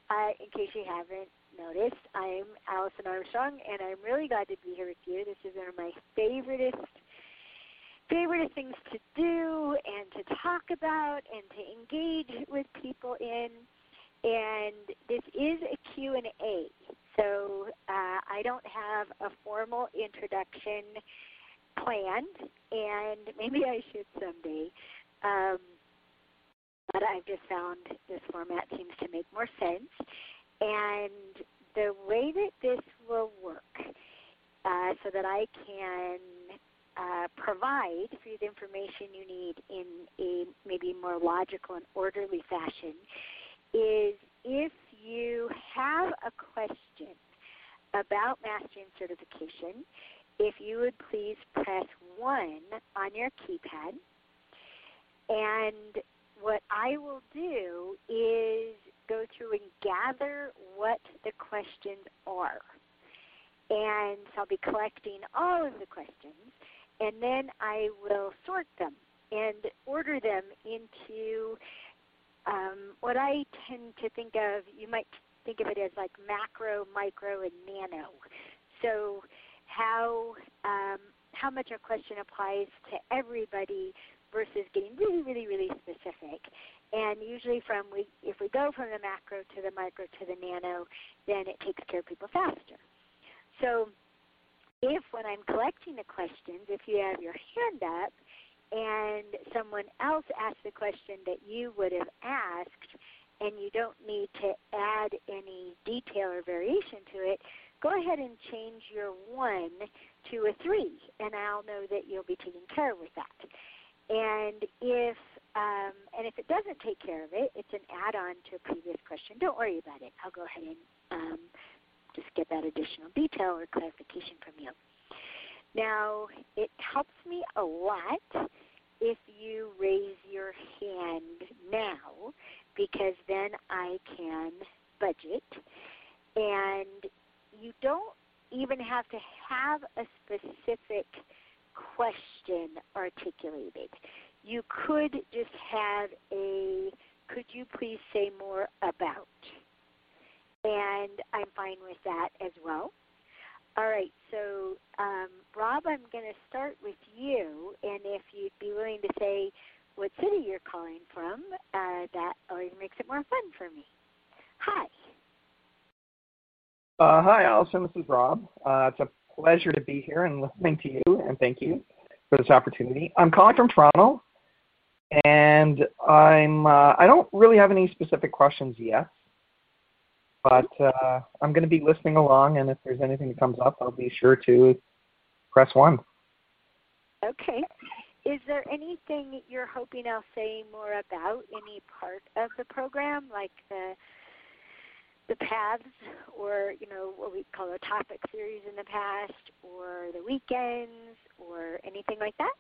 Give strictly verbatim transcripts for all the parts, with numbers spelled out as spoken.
uh, in case you haven't noticed, I'm Allison Armstrong, and I'm really glad to be here with you. This is one of my favoriteest, favorite things to do and to talk about and to engage with people in. And this is a Q and A, so uh, I don't have a formal introduction planned, and maybe I should someday. Um, but I've just found this format seems to make more sense. And the way that this will work, uh, so that I can uh, provide for you the information you need in a maybe more logical and orderly fashion, is if you have a question about mastering certification, if you would please press one on your keypad, and what I will do is go through and gather what the questions are. And so I'll be collecting all of the questions, and then I will sort them and order them into um, what I tend to think of, you might think of it as like macro, micro, and nano. So how, um, how much a question applies to everybody versus getting really, really, really specific. And usually from we, if we go from the macro to the micro to the nano, then it takes care of people faster. So if when I'm collecting the questions, if you have your hand up and someone else asks the question that you would have asked and you don't need to add any detail or variation to it, go ahead and change your one to a three, and I'll know that you'll be taken care of with that. And if um, and if it doesn't take care of it, it's an add-on to a previous question. Don't worry about it. I'll go ahead and um, just get that additional detail or clarification from you. Now, it helps me a lot if you raise your hand now, because then I can budget. And you don't even have to have a specific question articulated. You could just have a, could you please say more about? And I'm fine with that as well. All right, so um, Rob, I'm going to start with you, and if you'd be willing to say what city you're calling from, uh, that always makes it more fun for me. Hi. Uh, hi, Allison. This is Rob. Uh, it's a pleasure to be here and listening to you, and thank you for this opportunity. I'm calling from Toronto, and I'm uh, I don't really have any specific questions yet, but uh, I'm going to be listening along, and if there's anything that comes up, I'll be sure to press one. Okay. Is there anything you're hoping I'll say more about, any part of the program, like the the paths, or, you know, what we call a topic series in the past, or the weekends, or anything like that?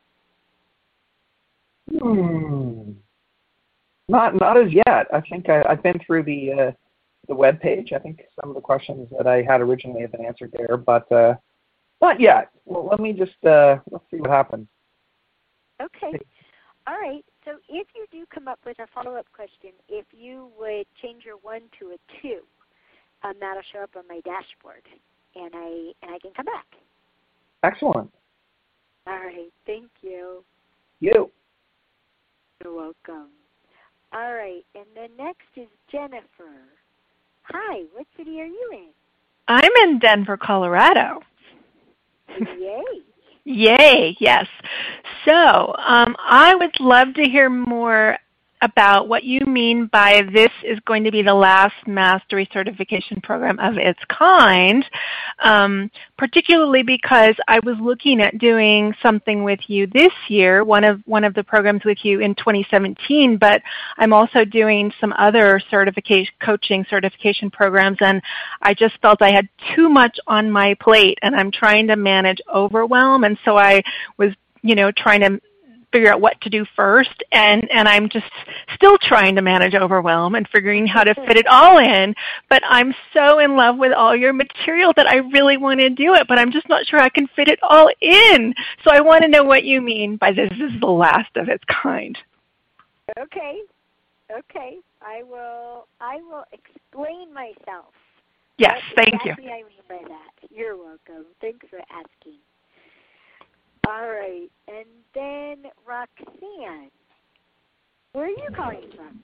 Hmm. Not not as yet. I think I, I've been through the uh, the web page. I think some of the questions that I had originally have been answered there, but uh, not yet. Well, let me just uh, let's see what happens. Okay. All right. So if you do come up with a follow-up question, if you would change your one to a two, um, that'll show up on my dashboard, and I and I can come back. Excellent. All right. Thank you. You. You're welcome. All right. And then next is Jennifer. Hi. What city are you in? I'm in Denver, Colorado. Yay. Yay, yes. So um, I would love to hear more about what you mean by this is going to be the last mastery certification program of its kind, um, particularly because I was looking at doing something with you this year, one of one of the programs with you in twenty seventeen, but I'm also doing some other certification, coaching certification programs, and I just felt I had too much on my plate, and I'm trying to manage overwhelm, and so I was, you know, trying to figure out what to do first, and, and I'm just still trying to manage overwhelm and figuring how to fit it all in, but I'm so in love with all your material that I really want to do it, but I'm just not sure I can fit it all in. So I want to know what you mean by this is the last of its kind. Okay. Okay. I will. I will explain myself. Yes, what thank exactly you. I mean by that. You're welcome. Thanks for asking. All right, and then Roxanne, where are you calling from?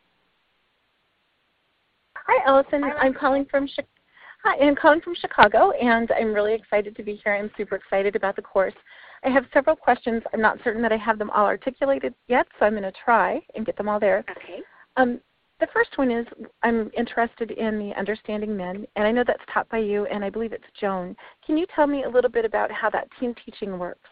Hi, Allison. I'm calling from Chi- Hi, I'm calling from Chicago, and I'm really excited to be here. I'm super excited about the course. I have several questions. I'm not certain that I have them all articulated yet, so I'm going to try and get them all there. Okay. Um, the first one is I'm interested in the Understanding Men, and I know that's taught by you, and I believe it's Joan. Can you tell me a little bit about how that team teaching works?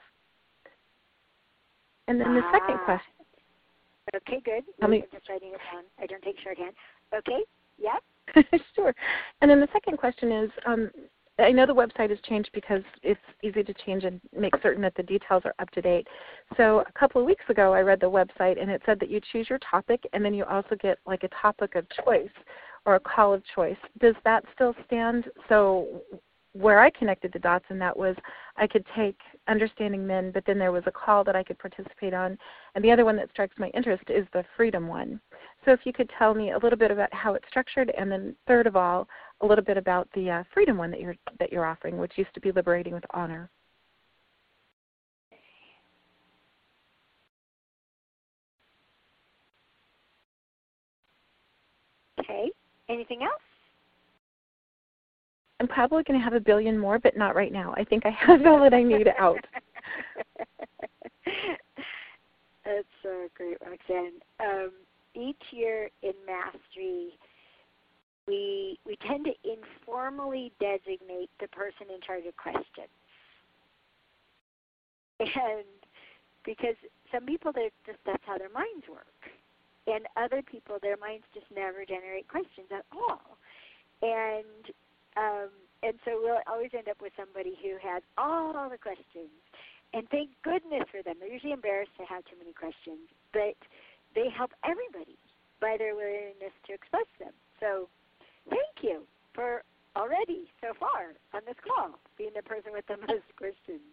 And then the ah. second question. Okay, good. Tell Wait, me. I'm just writing it down. I don't take shorthand. Okay, yep. Sure. And then the second question is, um, I know the website has changed because it's easy to change and make certain that the details are up to date. So a couple of weeks ago I read the website and it said that you choose your topic and then you also get like a topic of choice or a call of choice. Does that still stand? So where I connected the dots, and that was I could take Understanding Men, but then there was a call that I could participate on. And the other one that strikes my interest is the Freedom one. So if you could tell me a little bit about how it's structured, and then third of all, a little bit about the uh, Freedom one that you're that you're offering, which used to be Liberating with Honor. Okay. Anything else? I'm probably going to have a billion more, but not right now. I think I have all that I need out. That's so great, Roxanne. Um, each year in Mastery, we we tend to informally designate the person in charge of questions. And because some people, they're just, that's how their minds work. And other people, their minds just never generate questions at all. And um, and so we'll always end up with somebody who has all the questions. And thank goodness for them. They're usually embarrassed to have too many questions, but they help everybody by their willingness to express them. So thank you for already so far on this call being the person with the most questions.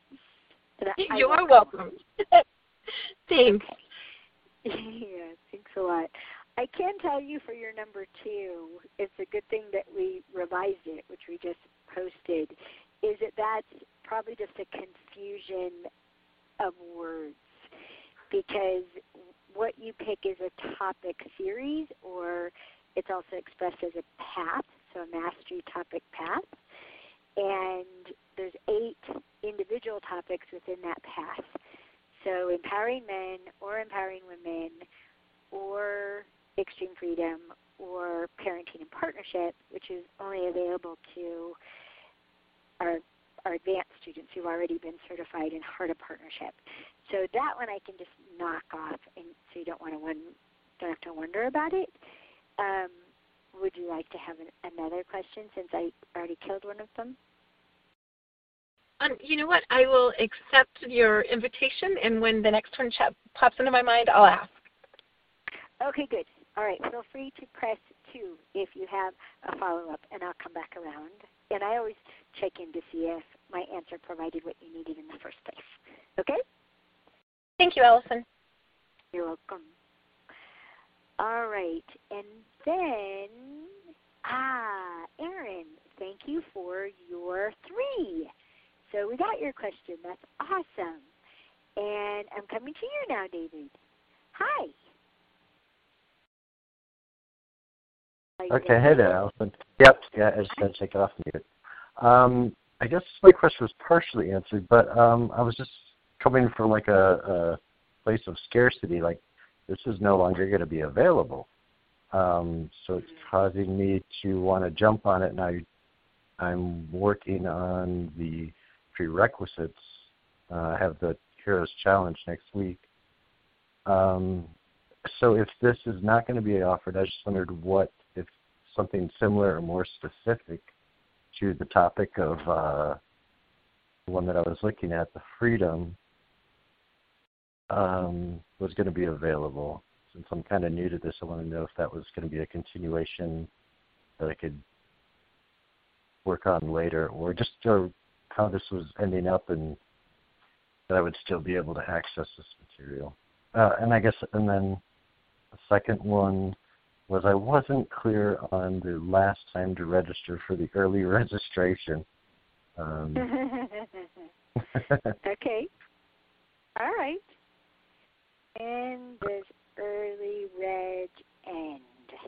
You are welcome. Thanks. Yeah, thanks a lot. I can tell you for your number two, it's a good thing that we revised it, which we just posted, is that that's probably just a confusion of words, because what you pick is a topic series, or it's also expressed as a path, so a mastery topic path, and there's eight individual topics within that path. So empowering men or empowering women or extreme freedom or parenting and partnership, which is only available to our our advanced students who've already been certified in Heart of Partnership. So that one I can just knock off, and so you don't want to one, don't have to wonder about it. Um, would you like to have an, another question since I already killed one of them? Um, you know what? I will accept your invitation, and when the next one ch- pops into my mind, I'll ask. Okay, good. All right, feel free to press two if you have a follow-up, and I'll come back around. And I always check in to see if my answer provided what you needed in the first place. Okay? Thank you, Allison. You're welcome. All right, and then, ah, Erin, thank you for your three. So we got your question. That's awesome. And I'm coming to you now, David. Hi. Okay, hey there, Allison. Yep, yeah, I just had to take it off mute. Um, I guess my question was partially answered, but um, I was just coming from like a, a place of scarcity, like this is no longer going to be available. Um, so it's causing me to want to jump on it, and I, I'm working on the prerequisites. Uh, I have the Heroes Challenge next week. Um, so if this is not going to be offered, I just wondered what, if something similar or more specific to the topic of uh, the one that I was looking at, the Freedom, um, was going to be available. Since I'm kind of new to this, I want to know if that was going to be a continuation that I could work on later, or just uh, how this was ending up and that I would still be able to access this material. Uh, and I guess, and then the second one was I wasn't clear on the last time to register for the early registration. Um, okay. All right. And does early reg end?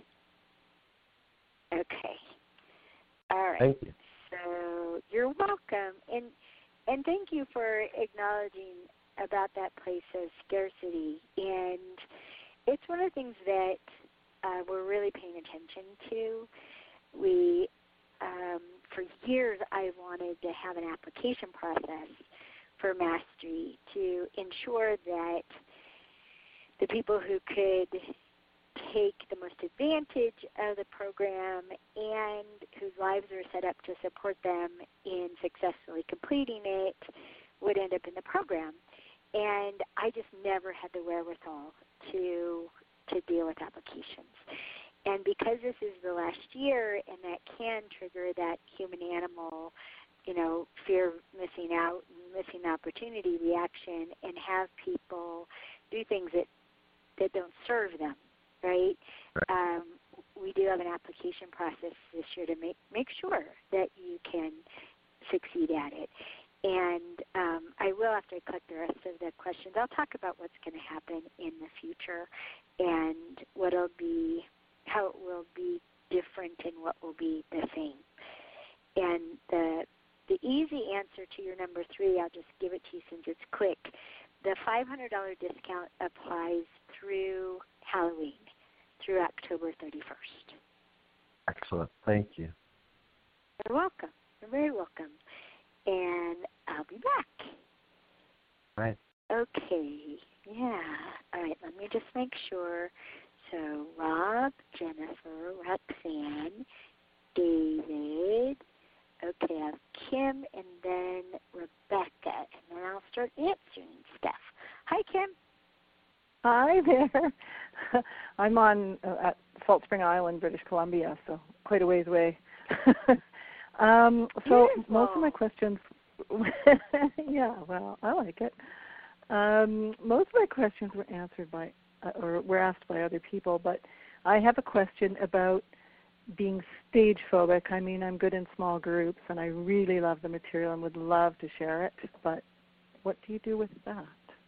Okay. All right. Thank you. So you're welcome. And and thank you for acknowledging about that place of scarcity. And it's one of the things that uh, we're really paying attention to. We, um, for years, I wanted to have an application process for Mastery to ensure that the people who could take the most advantage of the program and whose lives are set up to support them in successfully completing it would end up in the program. And I just never had the wherewithal to to deal with applications. And because this is the last year, and that can trigger that human-animal, you know, fear of missing out and missing opportunity reaction, and have people do things that, that don't serve them, right? Right. Um, we do have an application process this year to make, make sure that you can succeed at it. And um, I will, after I collect the rest of the questions, I'll talk about what's going to happen in the future and what it'll be, how it will be different and what will be the same. And the the easy answer to your number three, I'll just give it to you since it's quick. The five hundred dollars discount applies through Halloween, through October thirty-first. Excellent. Thank you. You're welcome. You're very welcome. And I'll be back. Right. Okay. Yeah. All right. Let me just make sure. So Rob, Jennifer, Roxanne, David. Okay, I have Kim and then Rebecca. And then I'll start answering stuff. Hi, Kim. Hi there. I'm on uh, at Salt Spring Island, British Columbia, so quite a ways away. um, so Beautiful. Most of my questions, yeah, well, I like it. Um, most of my questions were answered by, uh, or were asked by other people, but I have a question about being stage phobic. I mean, I'm good in small groups, and I really love the material and would love to share it, but what do you do with that?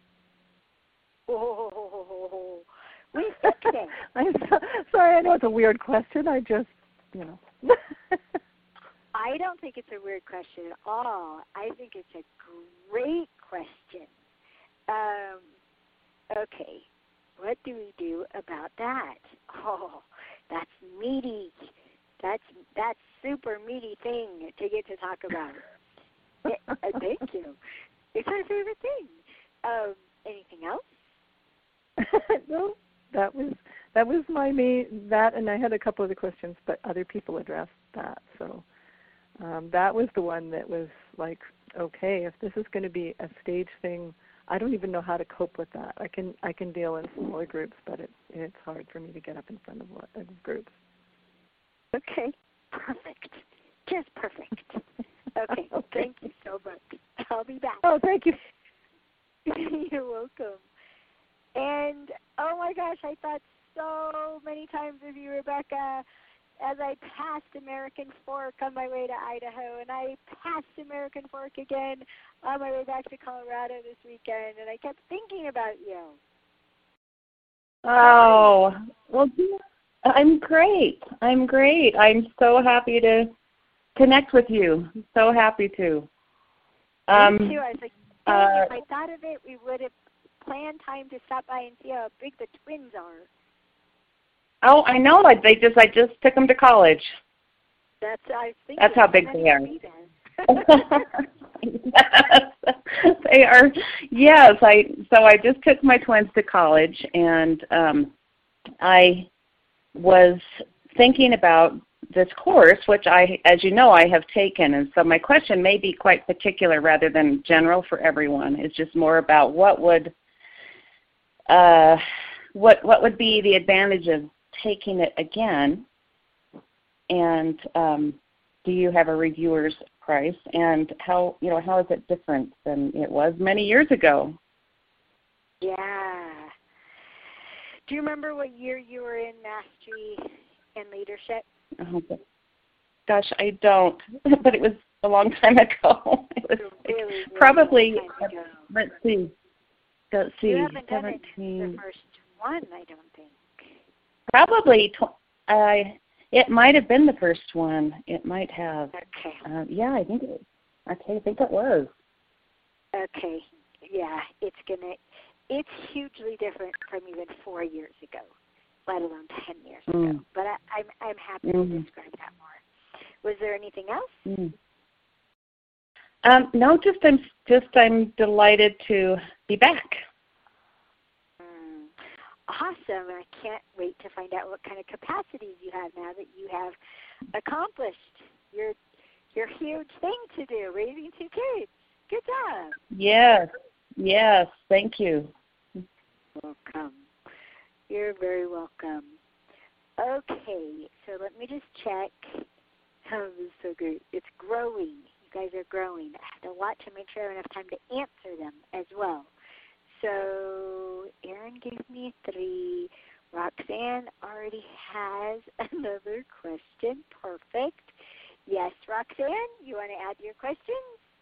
Oh, we fixed it. I'm so, sorry, I know it's a weird question. I just, you know. I don't think it's a weird question at all. I think it's a great question. Um, okay, what do we do about that? Oh, that's meaty. That's that's super meaty thing to get to talk about. Yeah, uh, thank you. It's my favorite thing. Um, anything else? No, that was that was my main that, and I had a couple other questions, but other people addressed that. So um, that was the one that was like, okay, if this is going to be a stage thing, I don't even know how to cope with that. I can I can deal in smaller groups, but it, it's hard for me to get up in front of, of groups. Okay, perfect, just perfect. Okay, okay, thank you so much. I'll be back. Oh, thank you. You're welcome. And, oh my gosh, I thought so many times of you, Rebecca, as I passed American Fork on my way to Idaho, and I passed American Fork again on my way back to Colorado this weekend, and I kept thinking about you. Oh, well, I'm great. I'm great. I'm so happy to connect with you. So happy to. Um, Me too. I was like, uh, if I thought of it, we would have planned time to stop by and see how big the twins are. Oh, I know. Like they just, I just took them to college. That's I think. That's how big they are. Yes, they are. Yes, I. So I just took my twins to college, and um, I was thinking about this course, which I, as you know, I have taken. And so my question may be quite particular rather than general for everyone. It's just more about what would, uh, what what would be the advantage of taking it again, and um, do you have a reviewer's price, and how you know how is it different than it was many years ago? Yeah. Do you remember what year you were in Mastery and Leadership? Oh, gosh, I don't. But it was a long time ago. It was really, really probably, long time ago. let's see. Let's see. You haven't seventeen. done it the first one, I don't think. Probably. Tw- uh, it might have been the first one. It might have. Okay. Uh, yeah, I think it. Okay, I think it was. Okay. Yeah, it's gonna. It's hugely different from even four years ago, let alone ten years mm. ago. But I, I'm I'm happy mm-hmm. to describe that more. Was there anything else? Mm. Um, no, just I'm just I'm delighted to be back. Mm. Awesome! I can't wait to find out what kind of capacities you have now that you have accomplished your your huge thing to do, raising two kids. Good job. Yes, yes, thank you. Welcome. You're very welcome. Okay, so let me just check. Oh, this is so great. It's growing. You guys are growing. I have to watch and make sure I have enough time to answer them as well. So Erin gave me three. Roxanne already has another question. Perfect. Yes, Roxanne, you want to add your questions?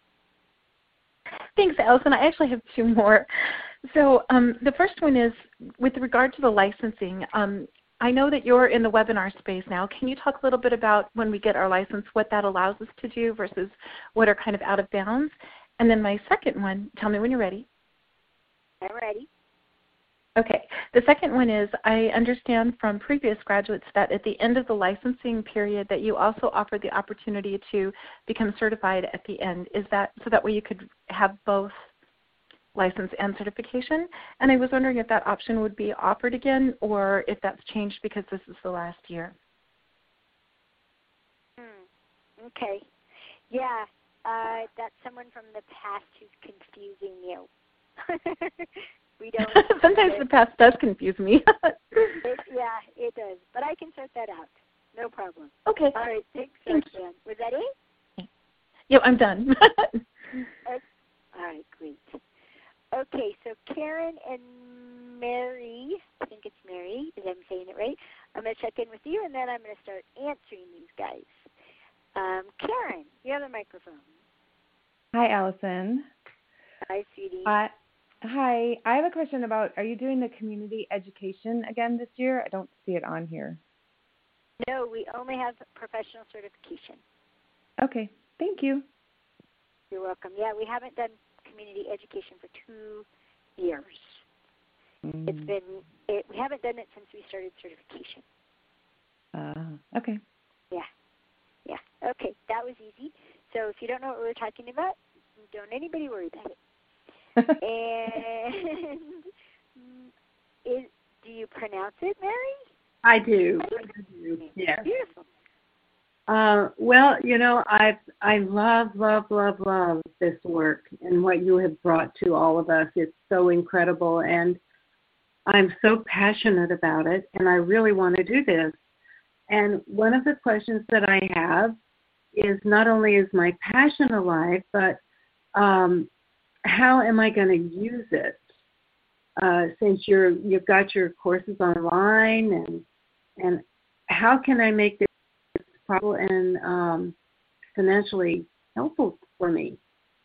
Thanks, Allison. I actually have two more. So um, the first one is with regard to the licensing. Um, I know that you're in the webinar space now. Can you talk a little bit about when we get our license, what that allows us to do versus what are kind of out of bounds? And then my second one, tell me when you're ready. I'm ready. Okay. The second one is I understand from previous graduates that at the end of the licensing period that you also offer the opportunity to become certified at the end. Is that so that way you could have both license and certification? And I was wondering if that option would be offered again or if that's changed because this is the last year. Hmm. Okay. Yeah, uh, that's someone from the past who's confusing you. We don't. Sometimes the past does confuse me. it, yeah, it does. But I can sort that out. No problem. Okay. All right. Thanks, Thanks. Roxanne. Was that it? Yep, I'm done. Okay. All right, great. Okay, so Karen and Mary, I think it's Mary, if I'm saying it right. I'm going to check in with you, and then I'm going to start answering these guys. Um, Karen, you have the microphone. Hi, Allison. Hi, sweetie. Uh, hi. I have a question about, are you doing the community education again this year? I don't see it on here. No, we only have professional certification. Okay. Thank you. You're welcome. Yeah, we haven't done community education for two years. Mm. It's been, it, we haven't done it since we started certification. Uh, okay. Yeah. Yeah. Okay, that was easy. So if you don't know what we were talking about, don't anybody worry about it. And is, do you pronounce it, Mary? I do. I do. Yes. Beautiful. Uh, well, you know, I I love, love, love, love this work and what you have brought to all of us. It's so incredible, and I'm so passionate about it, and I really want to do this. And one of the questions that I have is not only is my passion alive, but um, how am I going to use it? Uh, since you're you've got your courses online, and and how can I make this possible and um, financially helpful for me?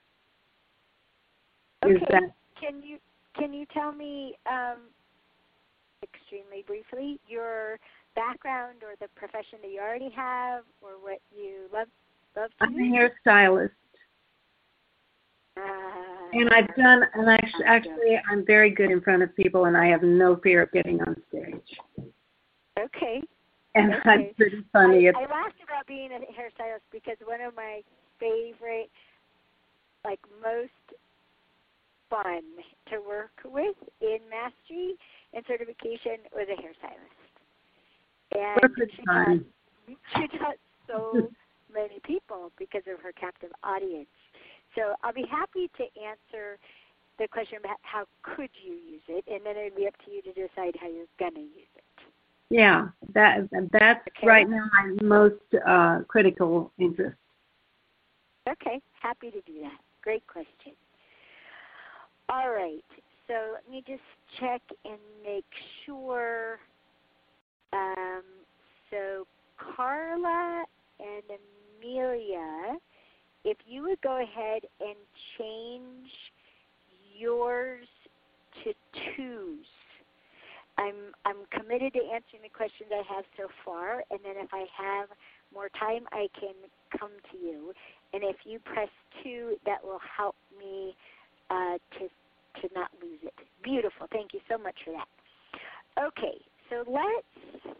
Okay. Is that, can you can you tell me um, extremely briefly your background or the profession that you already have, or what you love love to I'm do? a hairstylist. Uh, And I've done, and actually, actually, I'm very good in front of people, and I have no fear of getting on stage. Okay. And okay. I'm pretty funny. I, I laughed about being a hairstylist because one of my favorite, like most fun to work with in mastery and certification was a hairstylist. And Perfect she fun. Taught, she taught so many people because of her captive audience. So I'll be happy to answer the question about how could you use it, and then it would be up to you to decide how you're going to use it. Yeah, that that's okay. right now my most uh, critical interest. Okay, happy to do that. Great question. All right, so let me just check and make sure. Um, so Carla and Amelia, if you would go ahead and change yours to twos. I'm I'm committed to answering the questions I have so far, and then if I have more time, I can come to you. And if you press two, that will help me uh, to to not lose it. Beautiful. Thank you so much for that. Okay, so let's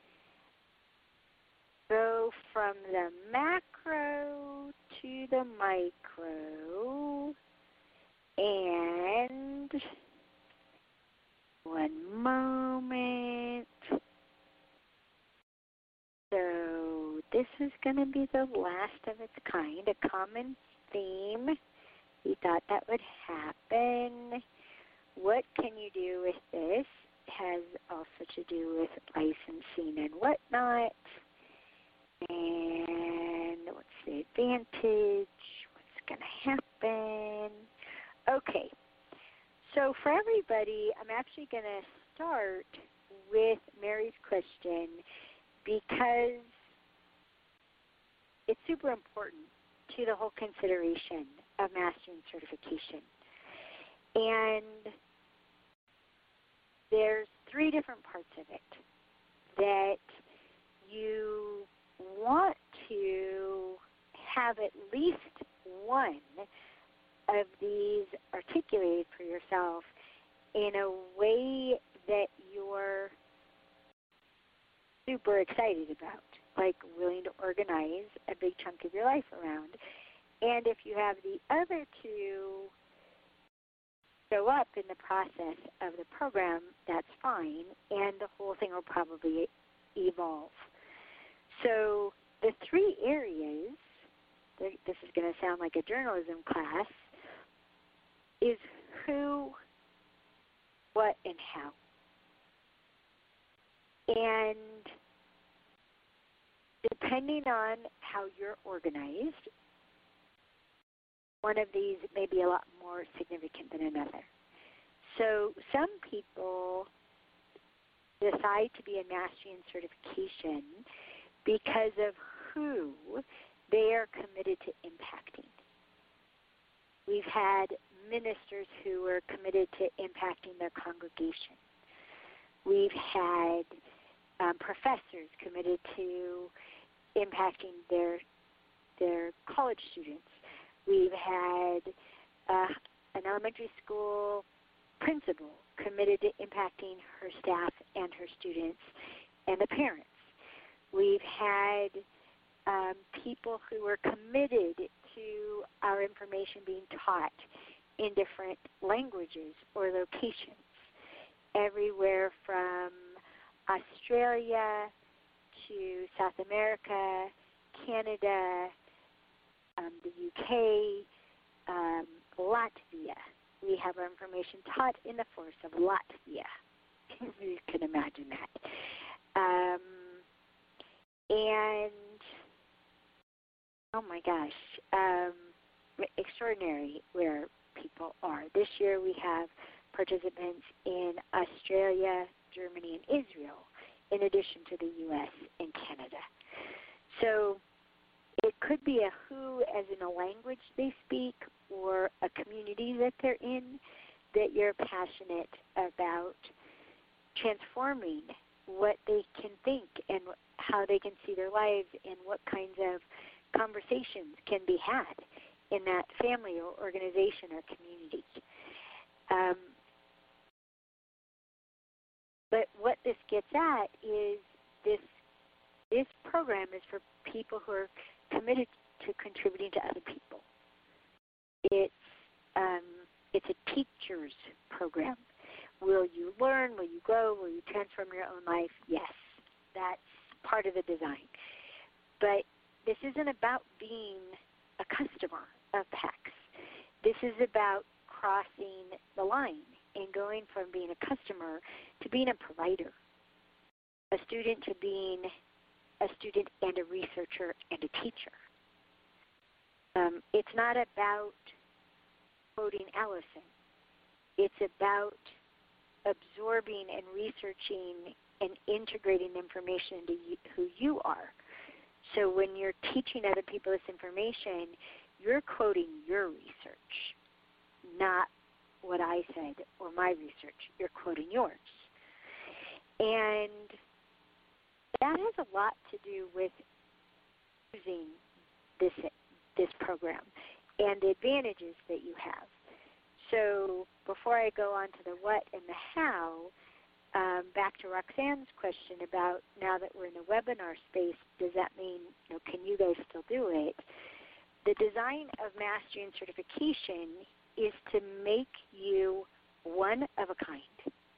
go from the macro to the micro. And one moment. So this is going to be the last of its kind, a common theme. We thought that would happen. What can you do with this? It has also to do with licensing and whatnot. And what's the advantage? What's going to happen? Okay. So for everybody, I'm actually going to start with Mary's question because it's super important to the whole consideration of mastering certification. And there's three different parts of it that you want to have at least one of these articulated for yourself in a way that you're super excited about, like willing to organize a big chunk of your life around. And if you have the other two show up in the process of the program, that's fine, and the whole thing will probably evolve. So the three areas, this is going to sound like a journalism class, is who, what, and how. And depending on how you're organized, one of these may be a lot more significant than another. So some people decide to be in mastery and certification because of who they are committed to impacting. We've had ministers who are committed to impacting their congregation. We've had um, professors committed to impacting their their college students. We've had uh, an elementary school principal committed to impacting her staff and her students and the parents. We've had um, people who are committed to our information being taught in different languages or locations, everywhere from Australia to South America, Canada, um, the U K, um, Latvia. We have our information taught in the forests of Latvia. You can imagine that. Um, and, oh my gosh, um, extraordinary where people are. This year we have participants in Australia, Germany, and Israel, in addition to the U S and Canada. So it could be a who as in a language they speak or a community that they're in that you're passionate about transforming what they can think and how they can see their lives and what kinds of conversations can be had in that family or organization or community. Um, but what this gets at is this this program is for people who are committed to contributing to other people. It's um, it's a teacher's program. Will you learn? Will you grow? Will you transform your own life? Yes, that's part of the design. But this isn't about being a customer of PAX. This is about crossing the line and going from being a customer to being a provider, a student to being a student and a researcher and a teacher. Um, it's not about quoting Allison. It's about absorbing and researching and integrating information into you, who you are. So when you're teaching other people this information, you're quoting your research, not what I said or my research. You're quoting yours. And that has a lot to do with using this this program and the advantages that you have. So before I go on to the what and the how, um, back to Roxanne's question about now that we're in the webinar space, does that mean, you know, can you guys still do it? The design of mastery and certification is to make you one of a kind.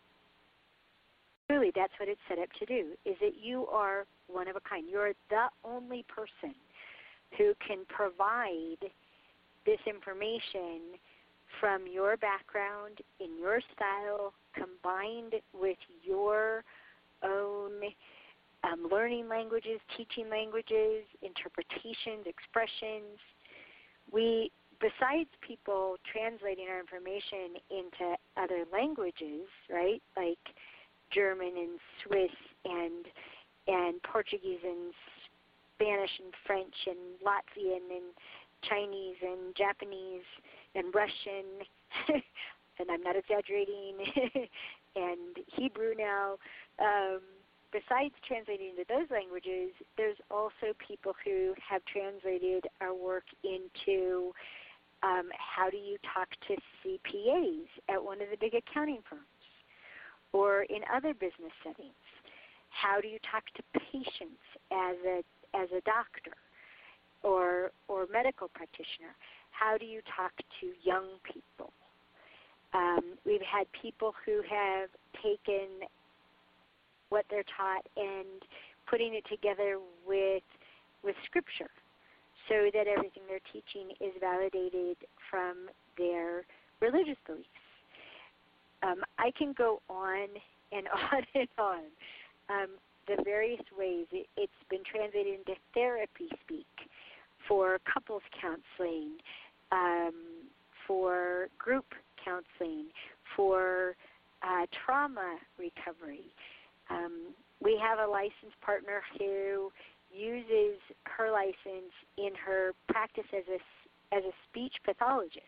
Really, that's what it's set up to do, is that you are one of a kind. You're the only person who can provide this information from your background, in your style, combined with your own um, learning languages, teaching languages, interpretations, expressions. We, besides people translating our information into other languages, right, like German and Swiss and and Portuguese and Spanish and French and Latvian and Chinese and Japanese and Russian, and I'm not exaggerating, and Hebrew now. Um, besides translating into those languages, there's also people who have translated our work into um, how do you talk to C P As at one of the big accounting firms or in other business settings. How do you talk to patients as a as a doctor or or medical practitioner? How do you talk to young people? Um, we've had people who have taken what they're taught and putting it together with with scripture so that everything they're teaching is validated from their religious beliefs. Um, I can go on and on and on. Um, the various ways it, it's been translated into therapy speak for couples counseling, um, for group counseling, for uh, trauma recovery. Um, we have a licensed partner who uses her license in her practice as a, as a speech pathologist.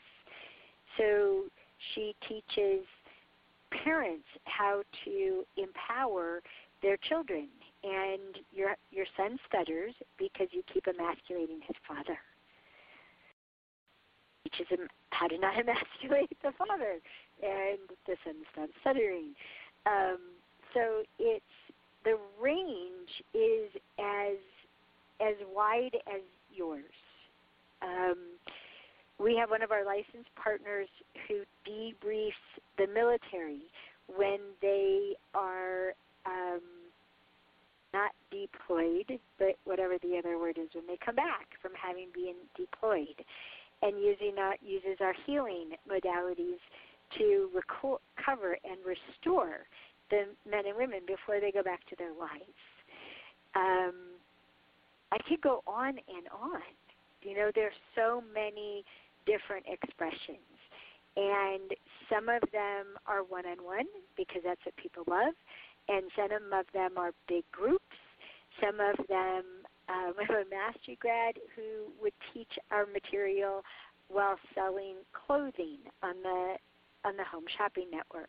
So she teaches parents how to empower their children. And your your son stutters because you keep emasculating his father. Teaches him how to not emasculate the father, and the son stops stuttering. Um, so it's the range is as as wide as yours. Um, we have one of our licensed partners who debriefs the military when they are um, not deployed, but whatever the other word is, when they come back from having been deployed, and using our, uses our healing modalities to recover and restore the men and women before they go back to their lives. Um, I could go on and on. You know, there's so many different expressions, and some of them are one-on-one because that's what people love, and some of them are big groups. Some of them, um, we have a mastery grad who would teach our material while selling clothing on the on the Home Shopping Network.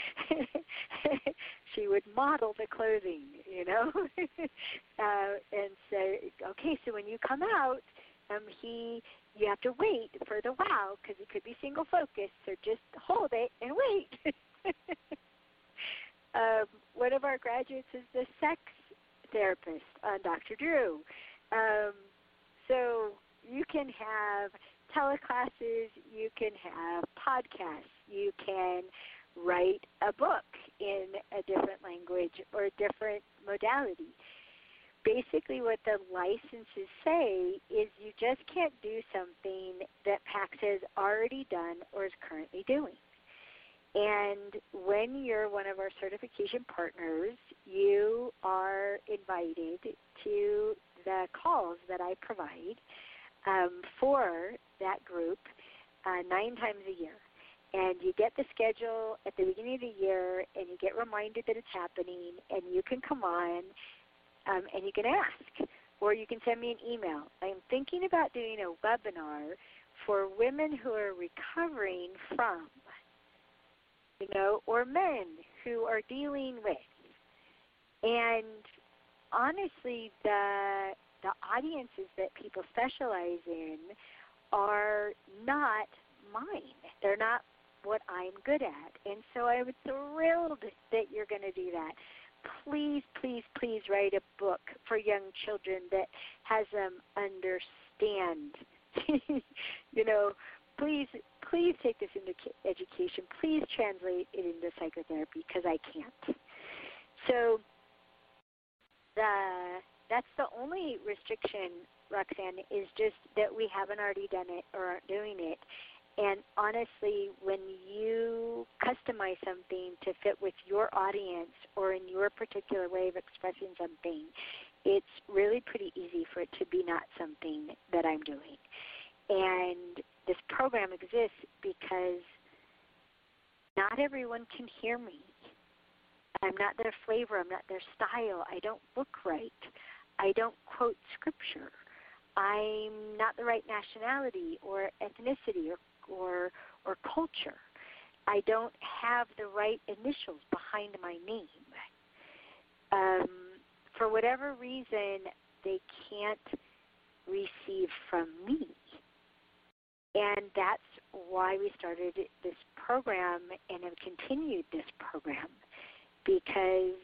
She would model the clothing, you know, uh, and say, okay, so when you come out, um, he you have to wait for the wow because it could be single focus, so just hold it and wait. um, one of our graduates is the sex therapist, uh, Doctor Drew. Um, so you can have teleclasses, you can have podcasts, you can write a book in a different language or a different modality. Basically what the licenses say is you just can't do something that PAX has already done or is currently doing. And when you're one of our certification partners, you are invited to the calls that I provide um, for that group uh, nine times a year. And you get the schedule at the beginning of the year, and you get reminded that it's happening, and you can come on, um, and you can ask, or you can send me an email. I'm thinking about doing a webinar for women who are recovering from, you know, or men who are dealing with. And honestly, the the audiences that people specialize in are not mine. They're not what I'm good at. And so I'm thrilled that you're going to do that. Please, please, please write a book for young children that has them understand. You know, please, please take this into education. Please translate it into psychotherapy, because I can't. So the that's the only restriction, Roxanne, is just that we haven't already done it or aren't doing it. And honestly, when you customize something to fit with your audience or in your particular way of expressing something, it's really pretty easy for it to be not something that I'm doing. And this program exists because not everyone can hear me. I'm not their flavor. I'm not their style. I don't look right. I don't quote scripture. I'm not the right nationality or ethnicity or or or culture. I don't have the right initials behind my name. Um, for whatever reason, they can't receive from me. And that's why we started this program and have continued this program, because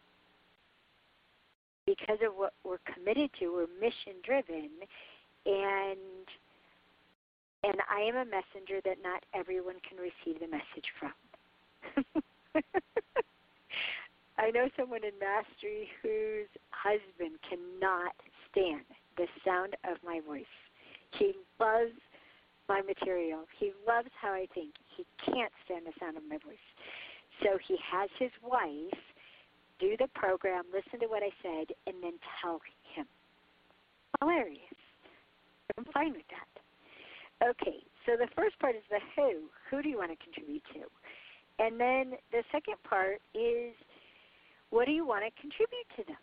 because of what we're committed to. We're mission-driven, and and I am a messenger that not everyone can receive the message from. I know someone in Mastery whose husband cannot stand the sound of my voice. He loves my material. He loves how I think. He can't stand the sound of my voice. So he has his wife do the program, listen to what I said, and then tell him. Hilarious. I'm fine with that. Okay, so the first part is the who. Who do you want to contribute to? And then the second part is, what do you want to contribute to them?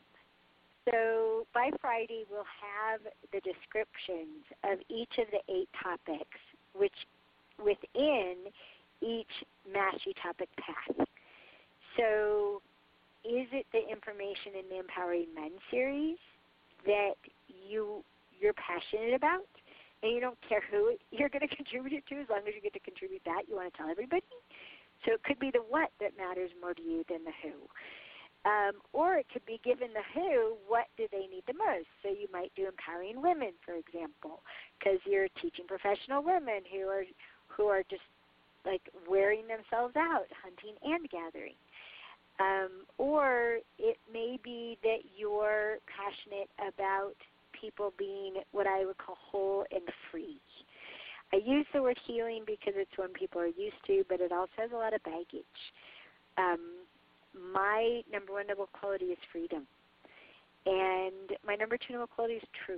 So by Friday, we'll have the descriptions of each of the eight topics, which within each Mastery Topic path. So is it the information in the Empowering Men series that you, you're passionate about, and you don't care who you're going to contribute it to, as long as you get to contribute that, you want to tell everybody? So it could be the what that matters more to you than the who. Um, or it could be, given the who, what do they need the most? So you might do Empowering Women, for example, because you're teaching professional women who are who are just like wearing themselves out, hunting and gathering. Um, or it may be that you're passionate about people being what I would call whole and free. I use the word healing because it's one people are used to, but it also has a lot of baggage. Um, my number one noble quality is freedom, and my number two noble quality is truth.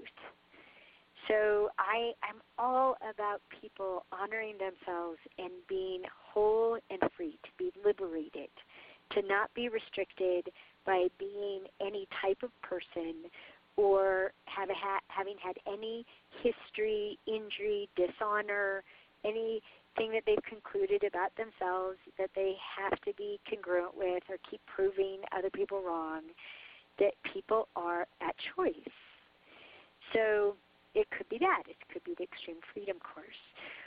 So I, I'm all about people honoring themselves and being whole and free, to be liberated, to not be restricted by being any type of person or have a ha- having had any history, injury, dishonor, anything that they've concluded about themselves that they have to be congruent with or keep proving other people wrong, that people are at choice. So it could be that. It could be the Extreme Freedom Course.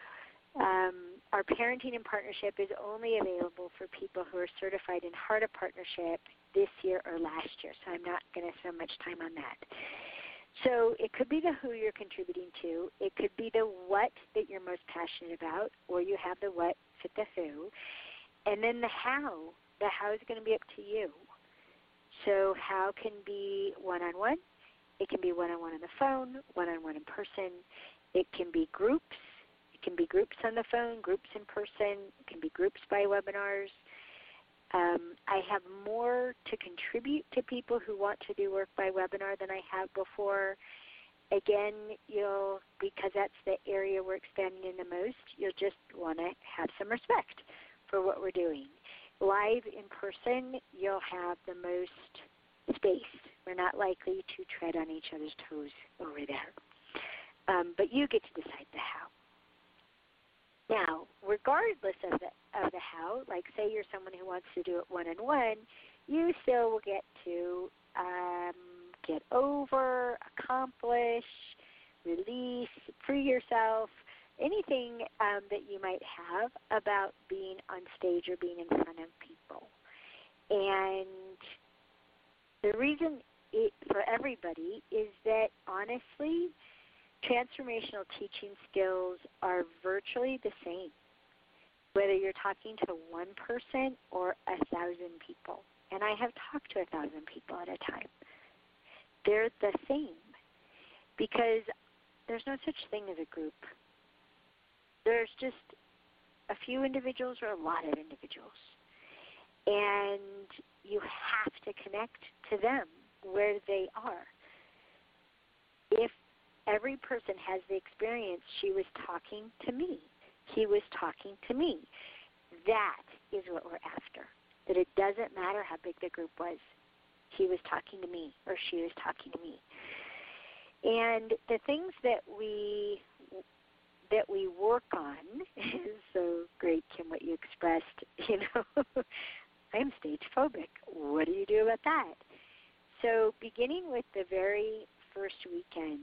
Um, our Parenting in Partnership is only available for people who are certified in Heart of Partnership this year or last year, so I'm not going to spend much time on that. So it could be the who you're contributing to. It could be the what that you're most passionate about, or you have the what fit the who. And then the how. The how is going to be up to you. So how can be one-on-one. It can be one-on-one on the phone, one-on-one in person. It can be groups. It can be groups on the phone, groups in person. It can be groups by webinars. Um, I have more to contribute to people who want to do work by webinar than I have before. again, you'll, because that's the area we're expanding in the most, you'll just want to have some respect for what we're doing. Live in person, you'll have the most space. We're not likely to tread on each other's toes over there. Um, but you get to decide the how. Now, regardless of the, of the how, like say you're someone who wants to do it one-on-one, you still will get to um, get over, accomplish, release, free yourself, anything um, that you might have about being on stage or being in front of people. And the reason it, for everybody is that, honestly, transformational teaching skills are virtually the same, whether you're talking to one person or a thousand people. And I have talked to a thousand people at a time. They're the same because there's no such thing as a group. There's just a few individuals or a lot of individuals. And you have to connect to them where they are. If every person has the experience, she was talking to me, he was talking to me, that is what we're after. That it doesn't matter how big the group was. He was talking to me or she was talking to me. And the things that we that we work on is so great, Kim, what you expressed. You know, I'm stage phobic. What do you do about that? So beginning with the very first weekend,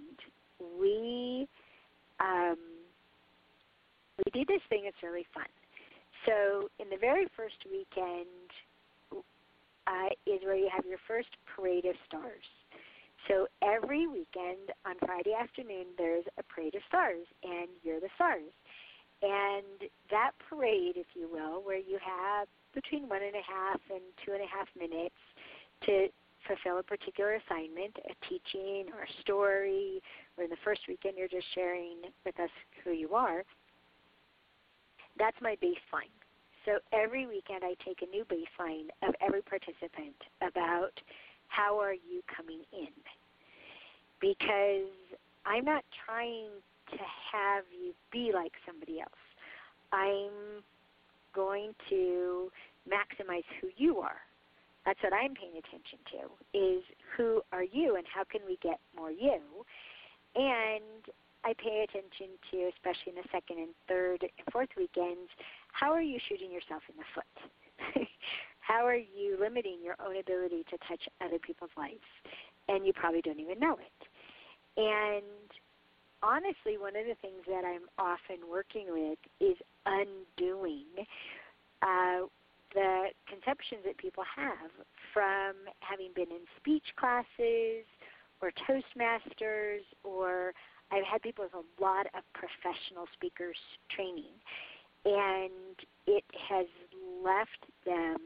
we um, we did this thing that's really fun. So in the very first weekend uh, is where you have your first parade of stars. So every weekend on Friday afternoon, there's a parade of stars, and you're the stars. And that parade, if you will, where you have between one and a half and two and a half minutes to fulfill a particular assignment, a teaching or a story, or in the first weekend you're just sharing with us who you are, that's my baseline. So every weekend I take a new baseline of every participant about how are you coming in? Because I'm not trying to have you be like somebody else. I'm going to maximize who you are. That's what I'm paying attention to, is who are you and how can we get more you? And I pay attention to, especially in the second and third and fourth weekends, how are you shooting yourself in the foot? How are you limiting your own ability to touch other people's lives? And you probably don't even know it. And honestly, one of the things that I'm often working with is undoing uh, the conceptions that people have from having been in speech classes or Toastmasters, or I've had people with a lot of professional speakers training, and it has left them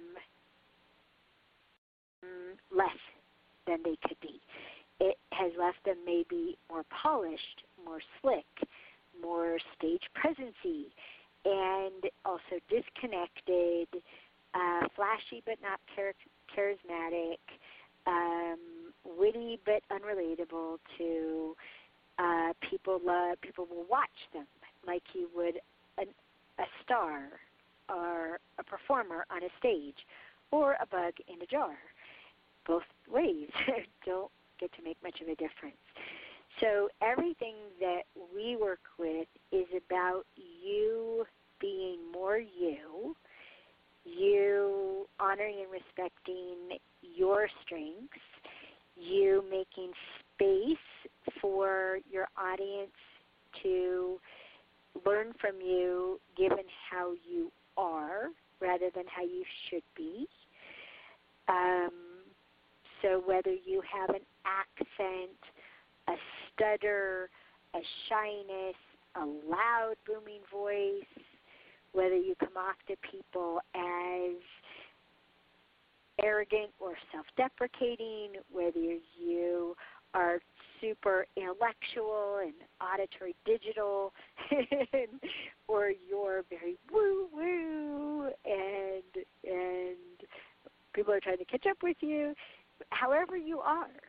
less than they could be. It has left them maybe more polished, more slick, more stage presency, and also disconnected, uh, flashy but not char- charismatic, um, witty but unrelatable to uh, people. Love, people will watch them like you would an, a star or a performer on a stage or a bug in a jar. Both ways don't get to make much of a difference. So everything that we work with is about you being more you, you honoring and respecting your strengths, you making space for your audience to learn from you given how you are rather than how you should be. Um, so whether you have an accent, a stutter, a shyness, a loud booming voice, whether you come off to people as arrogant or self-deprecating, whether you are super intellectual and auditory digital, or you're very woo-woo and and people are trying to catch up with you. However you are,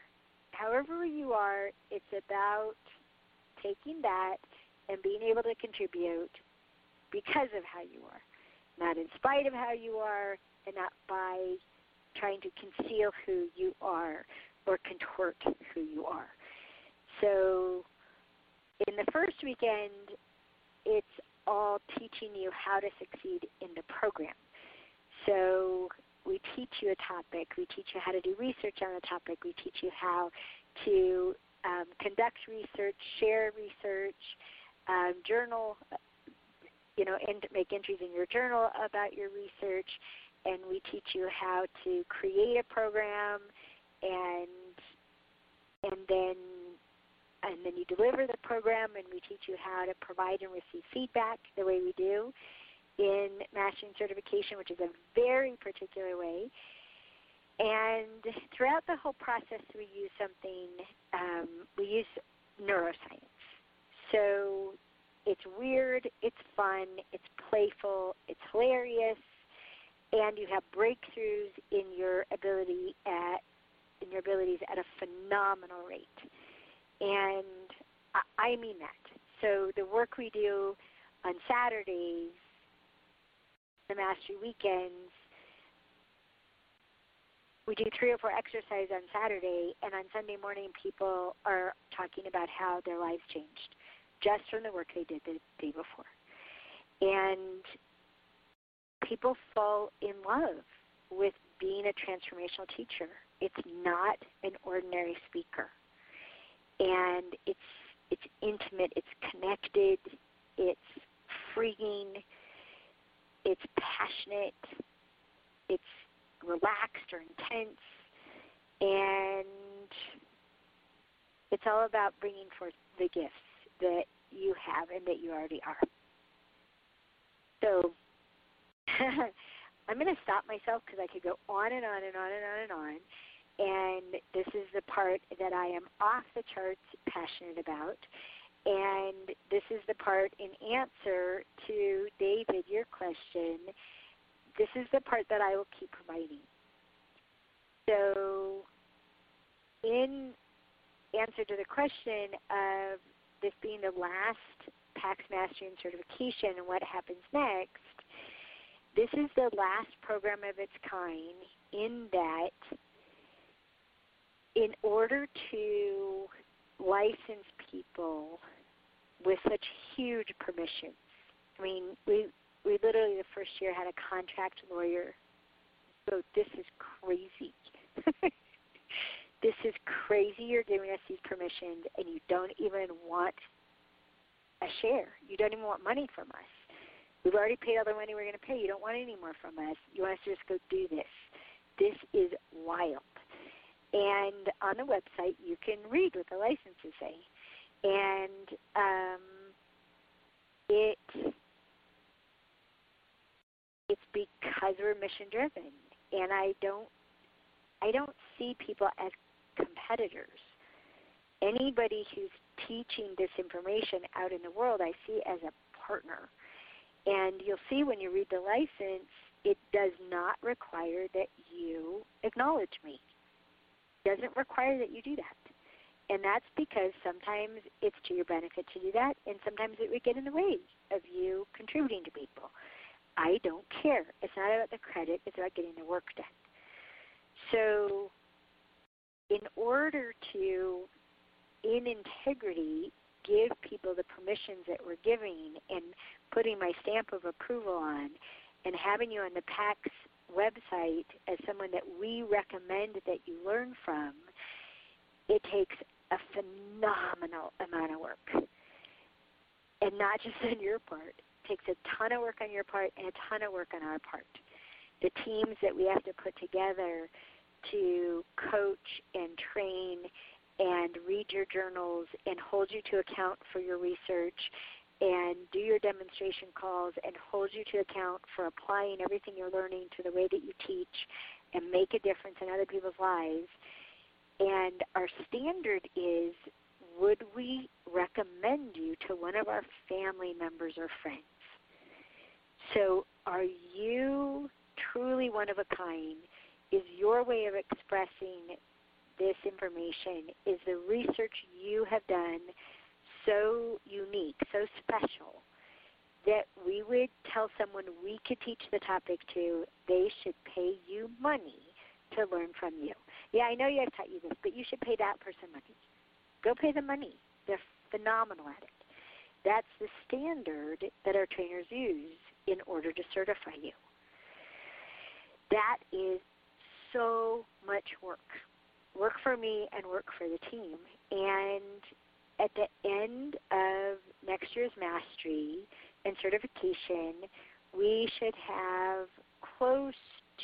however you are, it's about taking that and being able to contribute because of how you are, not in spite of how you are, and not by trying to conceal who you are or contort who you are. So in the first weekend, it's all teaching you how to succeed in the program. So we teach you a topic. We teach you how to do research on the topic. We teach you how to um, conduct research, share research, um, journal, you know, and make entries in your journal about your research. And we teach you how to create a program, and and then and then you deliver the program, and we teach you how to provide and receive feedback the way we do in Mastering Certification, which is a very particular way. And throughout the whole process, we use something, um, we use neuroscience. So it's weird, it's fun, it's playful, it's hilarious, and you have breakthroughs in your ability at in your abilities at a phenomenal rate. And I, I mean that. So the work we do on Saturdays, the Mastery Weekends, we do three or four exercises on Saturday, and on Sunday morning people are talking about how their lives changed just from the work they did the day before. And people fall in love with being a transformational teacher. It's not an ordinary speaker. And it's it's intimate, it's connected, it's freeing, it's passionate, it's relaxed or intense, and it's all about bringing forth the gifts that you have and that you already are. So I'm going to stop myself because I could go on and on and on and on and on. And this is the part that I am off the charts passionate about. And this is the part in answer to, David, your question. This is the part that I will keep providing. So in answer to the question of this being the last PAX Mastery and Certification and what happens next, this is the last program of its kind in that in order to license people with such huge permissions, I mean, we we literally the first year had a contract lawyer go, this is crazy. This is crazy you're giving us these permissions and you don't even want a share. You don't even want money from us. We've already paid all the money we're going to pay. You don't want any more from us. You want us to just go do this. This is wild. And on the website, you can read what the licenses say. And um, it it's because we're mission driven. And I don't I don't see people as competitors. Anybody who's teaching this information out in the world, I see as a partner. And you'll see when you read the license, it does not require that you acknowledge me. It doesn't require that you do that. And that's because sometimes it's to your benefit to do that, and sometimes it would get in the way of you contributing to people. I don't care. It's not about the credit. It's about getting the work done. So in order to, in integrity, give people the permissions that we're giving and putting my stamp of approval on and having you on the PAX website as someone that we recommend that you learn from, it takes a phenomenal amount of work. And not just on your part. It takes a ton of work on your part and a ton of work on our part. The teams that we have to put together to coach and train and read your journals and hold you to account for your research and do your demonstration calls and hold you to account for applying everything you're learning to the way that you teach and make a difference in other people's lives. And our standard is, would we recommend you to one of our family members or friends? So are you truly one of a kind? Is your way of expressing this information is the research you have done so unique, so special, that we would tell someone we could teach the topic to, they should pay you money to learn from you. Yeah, I know you have taught you this, but you should pay that person money. Go pay them money. They're phenomenal at it. That's the standard that our trainers use in order to certify you. That is so much work. Work for me and work for the team. And at the end of next year's mastery and certification, we should have close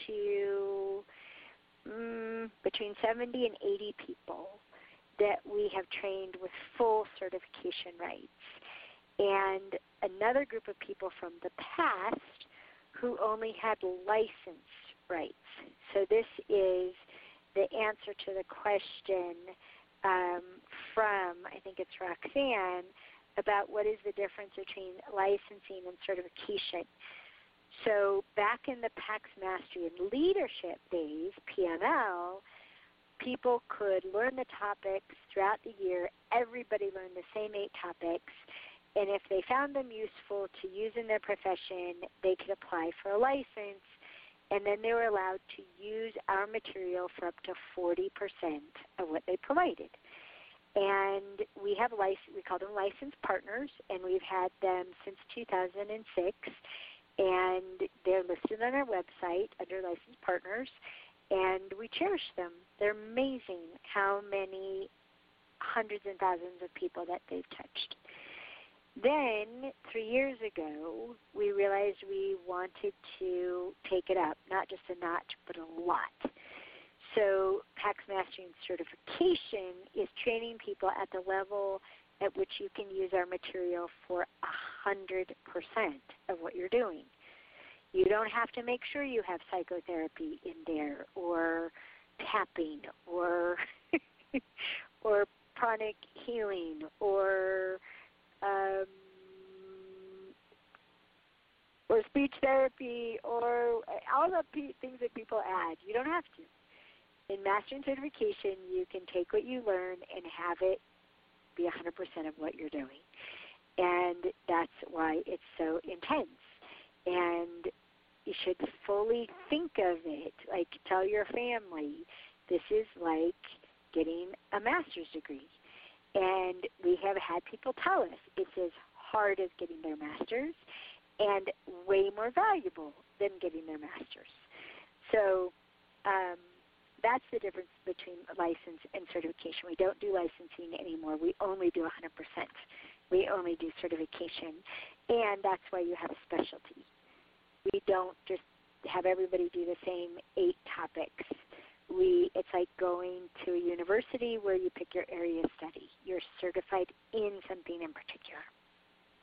to mm, between seventy and eighty people that we have trained with full certification rights. And another group of people from the past who only had license rights. So this is the answer to the question um, from, I think it's Roxanne, about what is the difference between licensing and certification. So back in the PAX Mastery and Leadership days, P M L, people could learn the topics throughout the year. Everybody learned the same eight topics. And if they found them useful to use in their profession, they could apply for a license. And then they were allowed to use our material for up to forty percent of what they provided. And we have license, we call them licensed partners, and we've had them since two thousand six. And they're listed on our website under licensed partners, and we cherish them. They're amazing how many hundreds and thousands of people that they've touched. Then, three years ago, we realized we wanted to take it up, not just a notch, but a lot. So PAX Mastery and Certification is training people at the level at which you can use our material for one hundred percent of what you're doing. You don't have to make sure you have psychotherapy in there, or tapping, or or pranic healing, or um, or speech therapy, or all the p- things that people add. You don't have to. In Mastery and Certification, you can take what you learn and have it be one hundred percent of what you're doing. And that's why it's so intense. And you should fully think of it, like tell your family, this is like getting a master's degree. And we have had people tell us it's as hard as getting their master's and way more valuable than getting their master's. So um, that's the difference between license and certification. We don't do licensing anymore. We only do one hundred percent. We only do certification, and that's why you have a specialty. We don't just have everybody do the same eight topics. We, it's like going to a university where you pick your area of study. You're certified in something in particular.